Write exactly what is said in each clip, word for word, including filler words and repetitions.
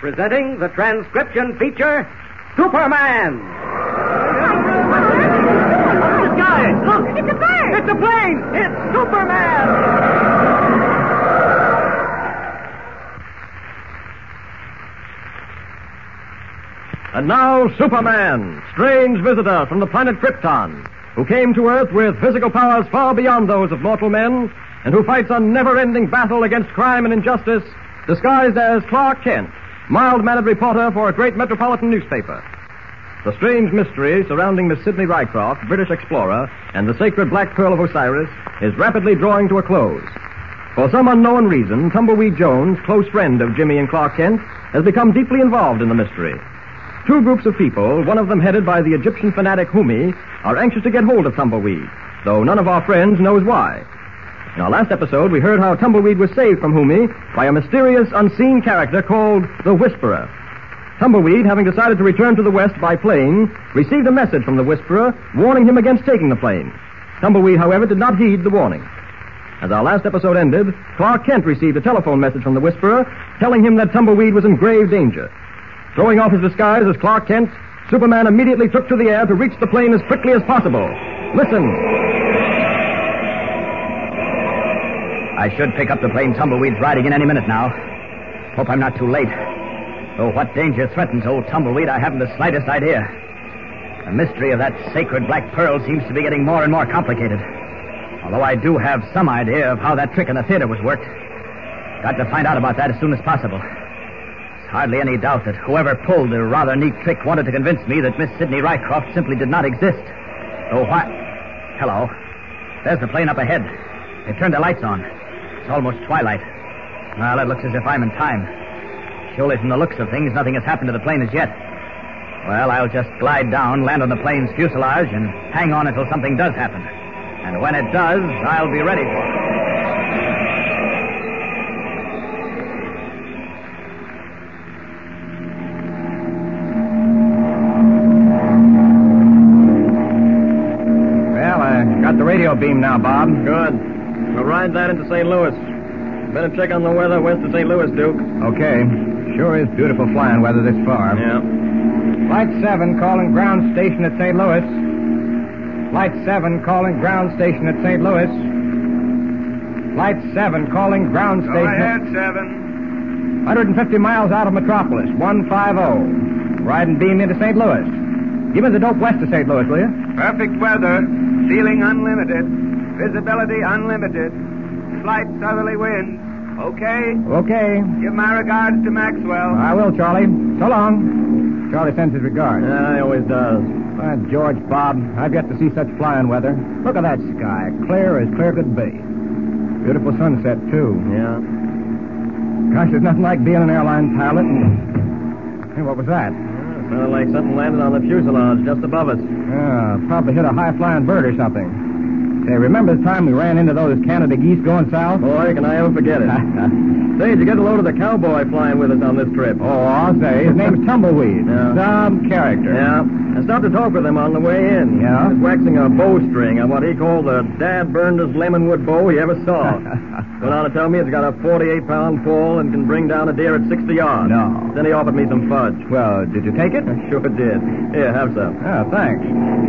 Presenting the transcription feature, Superman. The sky, look! It's a bird! It's a plane! It's Superman! And now, Superman, strange visitor from the planet Krypton, who came to Earth with physical powers far beyond those of mortal men, and who fights a never-ending battle against crime and injustice, disguised as Clark Kent, mild-mannered reporter for a great metropolitan newspaper. The strange mystery surrounding Miss Sidney Rycroft, British explorer, and the sacred Black Pearl of Osiris is rapidly drawing to a close. For some unknown reason, Tumbleweed Jones, close friend of Jimmy and Clark Kent, has become deeply involved in the mystery. Two groups of people, one of them headed by the Egyptian fanatic Humi, are anxious to get hold of Tumbleweed, though none of our friends knows why. In our last episode, we heard how Tumbleweed was saved from Humi by a mysterious, unseen character called the Whisperer. Tumbleweed, having decided to return to the West by plane, received a message from the Whisperer warning him against taking the plane. Tumbleweed, however, did not heed the warning. As our last episode ended, Clark Kent received a telephone message from the Whisperer telling him that Tumbleweed was in grave danger. Throwing off his disguise as Clark Kent, Superman immediately took to the air to reach the plane as quickly as possible. Listen. I should pick up the plane Tumbleweed's riding in any minute now. Hope I'm not too late. Though what danger threatens old Tumbleweed, I haven't the slightest idea. The mystery of that sacred Black Pearl seems to be getting more and more complicated. Although I do have some idea of how that trick in the theater was worked. Got to find out about that as soon as possible. There's hardly any doubt that whoever pulled the rather neat trick wanted to convince me that Miss Sidney Rycroft simply did not exist. Oh, what? Hello. There's the plane up ahead. They turned the lights on. It's almost twilight. Well, it looks as if I'm in time. Surely from the looks of things, nothing has happened to the plane as yet. Well, I'll just glide down, land on the plane's fuselage, and hang on until something does happen. And when it does, I'll be ready for it. Well, I got the radio beam now, Bob. Good. We'll ride that into Saint Louis. Better check on the weather west of Saint Louis, Duke. Okay. Sure is beautiful flying weather this far. Yeah. Flight seven calling ground station at Saint Louis. Flight seven calling ground station at Saint Louis. Flight seven calling ground Go station. ahead, seven. one hundred fifty miles out of Metropolis, one fifty. Riding beam into Saint Louis. Give me the dope west of Saint Louis, will you? Perfect weather. Ceiling unlimited. Visibility unlimited. Slight southerly wind. Okay? Okay. Give my regards to Maxwell. I will, Charlie. So long. Charlie sends his regards. Yeah, he always does. By George, Bob, I've yet to see such flying weather. Look at that sky. Clear as clear could be. Beautiful sunset, too. Yeah. Gosh, there's nothing like being an airline pilot. And... Hey, what was that? Yeah, sounded like something landed on the fuselage just above us. Yeah, probably hit a high-flying bird or something. Say, remember the time we ran into those Canada geese going south? Boy, can I ever forget it. Say, did you get a load of the cowboy flying with us on this trip? Oh, I'll say. His name's Tumbleweed. Yeah. Some character. Yeah. I stopped to talk with him on the way in. Yeah? He was waxing a bowstring on what he called the dad-burnedest lemonwood bow he ever saw. Went on to tell me it's got a forty-eight pound fall and can bring down a deer at sixty yards. No. Then he offered me some fudge. Well, did you take it? I sure did. Here, have some. Oh, thanks.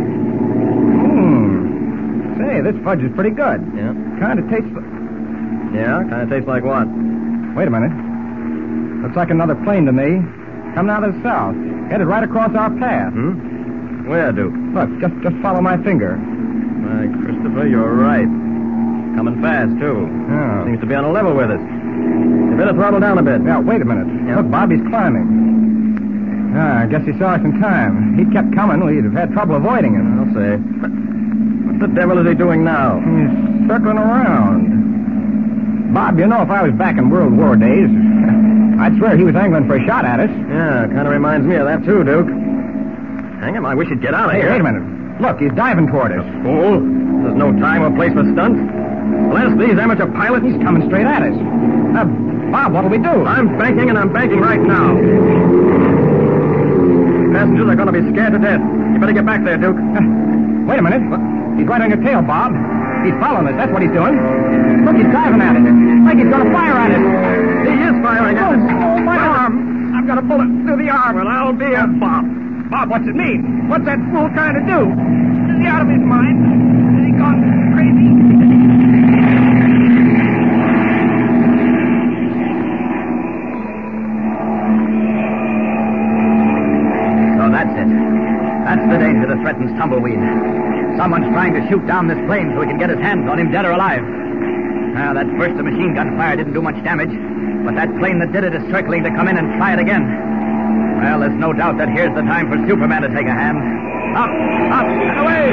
Hmm. Say, this fudge is pretty good. Yeah. Kind of tastes... Yeah? Kind of tastes like what? Wait a minute. Looks like another plane to me. Coming out of the south. Headed right across our path. Hmm? Where, Duke? Look, just just follow my finger. Why, Christopher, you're right. Coming fast, too. Oh. Seems to be on a level with us. You better throttle down a bit. Now, wait a minute. Yeah. Look, Bob, he's climbing. Ah, I guess he saw us in time. He'd kept coming, we'd have had trouble avoiding him. I'll say. What the devil is he doing now? He's circling around. Bob, you know, if I was back in World War days, I'd swear he was angling for a shot at us. Yeah, kind of reminds me of that, too, Duke. Hang him, I wish he'd get out of Hey, here. wait a minute. Look, he's diving toward us. Fool. There's no time or place for stunts. Bless these amateur pilots. He's coming straight at us. Uh, Bob, what'll we do? I'm banking, and I'm banking right now. Passengers are going to be scared to death. You better get back there, Duke. Uh, wait a minute. He's right on your tail, Bob. He's following us. That's what he's doing. Look, he's diving at us. Like he's going to fire at us. He is firing at us. Oh, my arm. I've got a bullet through the arm. Well, I'll be a... Bob. Bob, what's it mean? What's that fool trying to do? Is he out of his mind? Has he gone crazy? So that's it. That's the danger that threatens Tumbleweed. Someone's trying to shoot down this plane so he can get his hands on him, dead or alive. Now, that burst of machine gun fire didn't do much damage, but that plane that did it is circling to come in and try it again. Well, there's no doubt that here's the time for Superman to take a hand. Up, up, and away!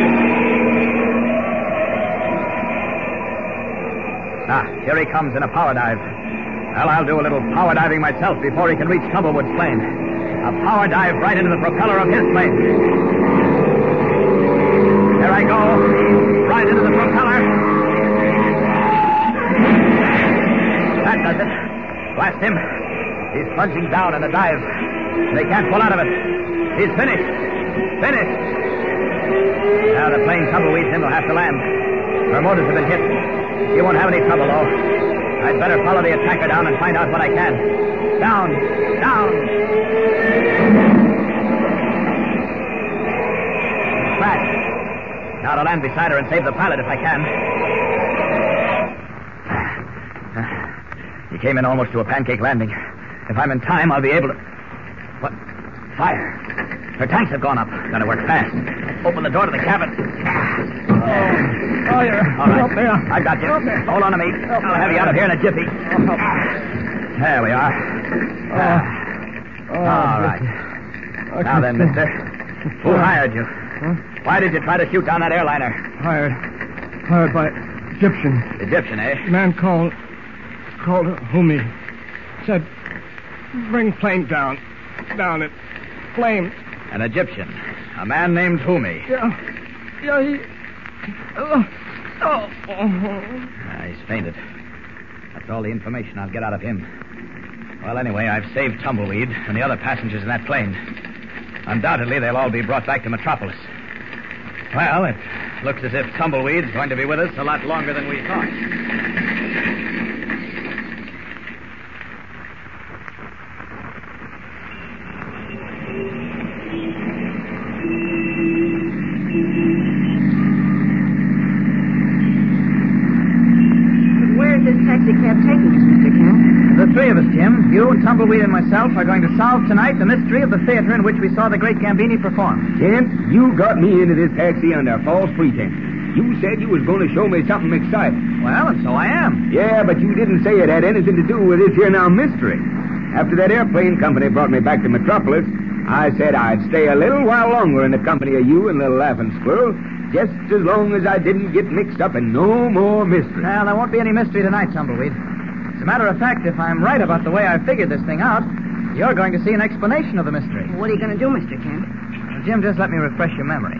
Ah, here he comes in a power dive. Well, I'll do a little power diving myself before he can reach Tumblewood's plane. A power dive right into the propeller of his plane. There I go. Right into the propeller. That does it. Blast him. He's plunging down in a dive. They can't pull out of it. He's finished. Finished. Now the plane Tumbleweed's in will have to land. Her motors have been hit. He won't have any trouble, though. I'd better follow the attacker down and find out what I can. Down. Down. Crash. Now to land beside her and save the pilot if I can. He came in almost to a pancake landing. If I'm in time, I'll be able to... What? Fire. Her tanks have gone up. Gotta work fast. Open the door to the cabin. Oh, you're All right. up there. I got you. Okay. Hold on to me. Okay. I'll have you out of here in a jiffy. Oh. There we are. Oh. Oh, All right. Okay. Now then, mister. Who hired you? Huh? Why did you try to shoot down that airliner? Hired. Hired by Egyptian. Egyptian, eh? Man called... Called Humi. Said, bring plane down. Down it. Flames. An Egyptian. A man named Humi. Yeah. Yeah, he... Oh. Oh. Ah, he's fainted. That's all the information I'll get out of him. Well, anyway, I've saved Tumbleweed and the other passengers in that plane. Undoubtedly, they'll all be brought back to Metropolis. Well, it looks as if Tumbleweed's going to be with us a lot longer than we thought. Where's this taxi cab taking us, Mister Kent? The three of us, Jim, you and Tumbleweed and myself, are going to solve tonight the mystery of the theater in which we saw the great Gambini perform. Kent, you got me into this taxi under false pretense. You said you was going to show me something exciting. Well, and so I am. Yeah, but you didn't say it had anything to do with this here now mystery. After that airplane company brought me back to Metropolis, I said I'd stay a little while longer in the company of you and little Laughing Squirrel, just as long as I didn't get mixed up in no more mystery. Well, there won't be any mystery tonight, Tumbleweed. As a matter of fact, if I'm right about the way I figured this thing out, you're going to see an explanation of the mystery. What are you going to do, Mister Kent? Well, Jim, just let me refresh your memory.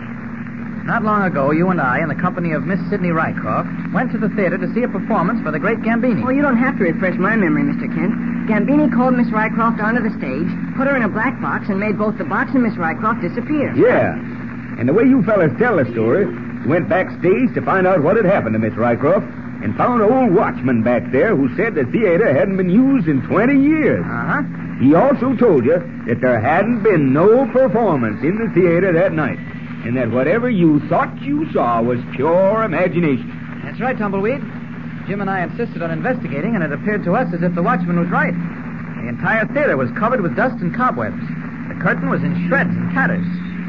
Not long ago, you and I, in the company of Miss Sidney Rycroft, went to the theater to see a performance for the great Gambini. Well, you don't have to refresh my memory, Mister Kent. Gambini called Miss Rycroft onto the stage, put her in a black box, and made both the box and Miss Rycroft disappear. Yeah. And the way you fellas tell the story, you went backstage to find out what had happened to Miss Rycroft and found an old watchman back there who said the theater hadn't been used in twenty years. Uh-huh. He also told you that there hadn't been no performance in the theater that night, and that whatever you thought you saw was pure imagination. That's right, Tumbleweed. Jim and I insisted on investigating, and it appeared to us as if the watchman was right. The entire theater was covered with dust and cobwebs. The curtain was in shreds and tatters.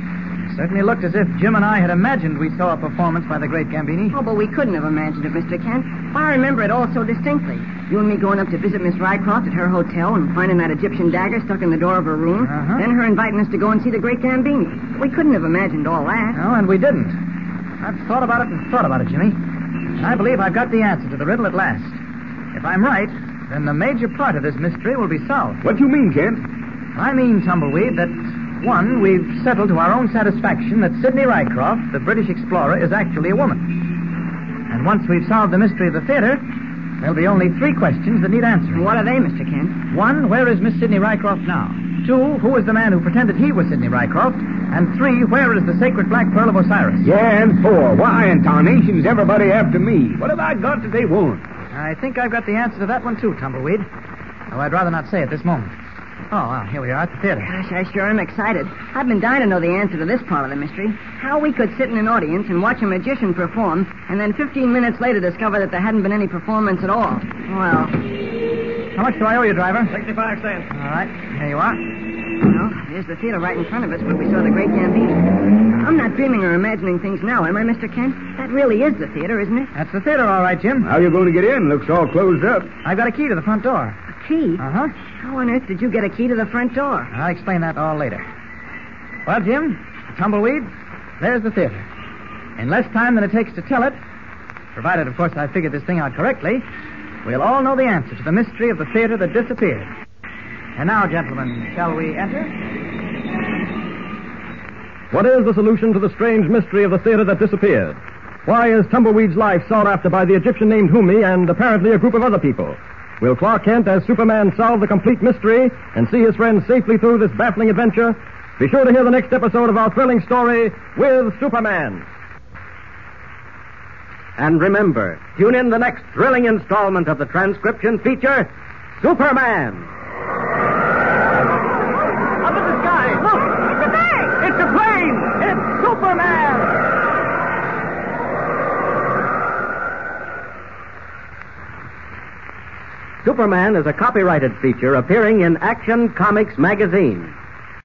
It certainly looked as if Jim and I had imagined we saw a performance by the great Gambini. Oh, but we couldn't have imagined it, Mister Kent. I remember it all so distinctly. You and me going up to visit Miss Rycroft at her hotel and finding that Egyptian dagger stuck in the door of her room. Uh-huh. Then her inviting us to go and see the great Gambini. We couldn't have imagined all that. No, and we didn't. I've thought about it and thought about it, Jimmy. And I believe I've got the answer to the riddle at last. If I'm right, then the major part of this mystery will be solved. What do you mean, Kent? I mean, Tumbleweed, that, one, we've settled to our own satisfaction that Sidney Rycroft, the British explorer, is actually a woman. And once we've solved the mystery of the theater, there'll be only three questions that need answering. What are they, Mister Kent? One, where is Miss Sidney Rycroft now? Two, who is the man who pretended he was Sidney Rycroft? And three, where is the sacred black pearl of Osiris? Yeah, and four. Why in tarnation's everybody after me? What have I got that they won't? I think I've got the answer to that one, too, Tumbleweed. Though I'd rather not say at this moment. Oh, well, here we are at the theater. Gosh, I sure am excited. I've been dying to know the answer to this part of the mystery. How we could sit in an audience and watch a magician perform, and then fifteen minutes later discover that there hadn't been any performance at all. Well, How much do I owe you, driver? Sixty-five cents. All right, here you are. well, there's the theater right in front of us where we saw the great Gambino. I'm not dreaming or imagining things now, am I, Mister Kent? That really is the theater, isn't it? That's the theater, all right, Jim. How you going to get in? Looks all closed up. I've got a key to the front door. A key? Uh-huh. How on earth did you get a key to the front door? I'll explain that all later. Well, Jim, tumbleweed, there's the theater. In less time than it takes to tell it, provided, of course, I figured this thing out correctly, we'll all know the answer to the mystery of the theater that disappeared. And now, gentlemen, shall we enter? What is the solution to the strange mystery of the theater that disappeared? Why is Tumbleweed's life sought after by the Egyptian named Humi and apparently a group of other people? Will Clark Kent as Superman solve the complete mystery and see his friends safely through this baffling adventure? Be sure to hear the next episode of our thrilling story with Superman. And remember, tune in the next thrilling installment of the transcription feature, Superman. Up in the sky, look! It's a plane! It's a plane! It's Superman! Superman is a copyrighted feature appearing in Action Comics magazine.